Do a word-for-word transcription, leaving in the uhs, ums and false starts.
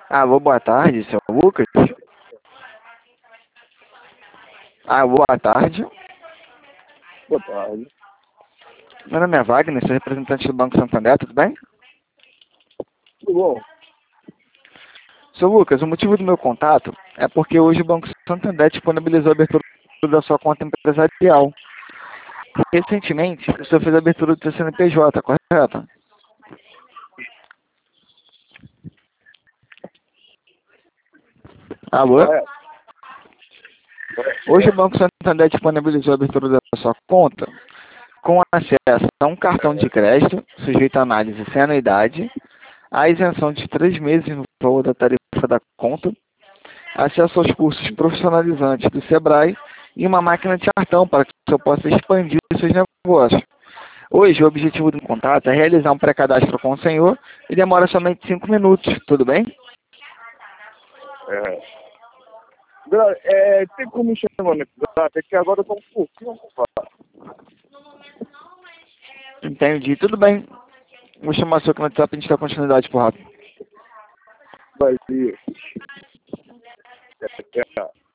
Alô, boa tarde, seu Lucas. Alô, boa tarde. Boa tarde. Meu nome é Wagner, sou representante do Banco Santander, tudo bem? Tudo bom? Seu Lucas, o motivo do meu contato é porque hoje o Banco Santander disponibilizou a abertura da sua conta empresarial. Recentemente, o senhor fez a abertura do seu C N P J, correto? Alô? Correto. Correto. Hoje o Banco Santander disponibilizou a abertura da sua conta com acesso a um cartão de crédito, sujeito a análise sem anuidade, a isenção de três meses no valor da tarifa da conta, acesso aos cursos profissionalizantes do Sebrae e uma máquina de cartão para que o senhor possa expandir os seus negócios. Hoje, o objetivo do contato é realizar um pré-cadastro com o senhor e demora somente cinco minutos, tudo bem? É. Gra- É, tem como me chamar no WhatsApp? É que agora eu tô um pouquinho ocupado. Entendi, tudo bem. Vou chamar o senhor aqui no WhatsApp e a gente dá continuidade por rápido. Vai vir. É, é.